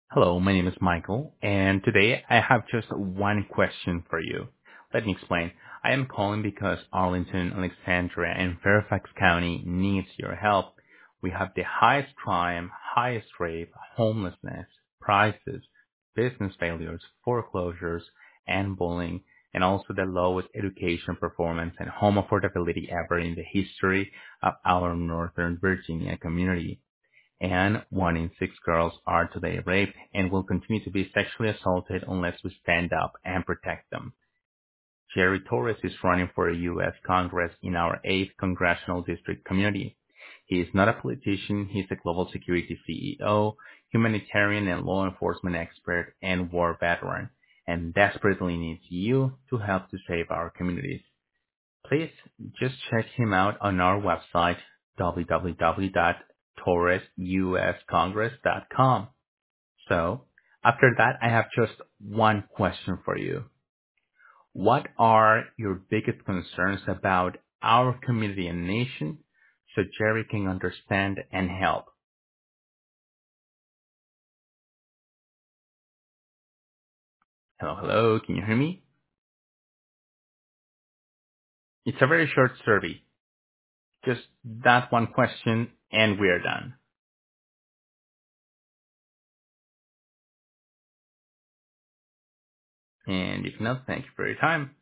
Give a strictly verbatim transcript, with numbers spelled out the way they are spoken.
Hello, my name is Michael, and today I have just one question for you. Let me explain. I am calling because Arlington, Alexandria, and Fairfax County needs your help. We have the highest crime, highest rape, homelessness, prices, business failures, foreclosures, and bullying, and also the lowest education performance and home affordability ever in the history of our Northern Virginia community. And one in six girls are today raped and will continue to be sexually assaulted unless we stand up and protect them. Jerry Torres is running for U S Congress in our eighth Congressional District community. He is not a politician, he's a global security C E O, humanitarian and law enforcement expert, and war veteran, and desperately needs you to help to save our communities. Please just check him out on our website, w w w dot torres u s congress dot com. So, after that, I have just one question for you. What are your biggest concerns about our community and nation so Jerry can understand and help? Hello, hello, can you hear me? It's a very short survey. Just that one question and we're done. And if not, thank you for your time.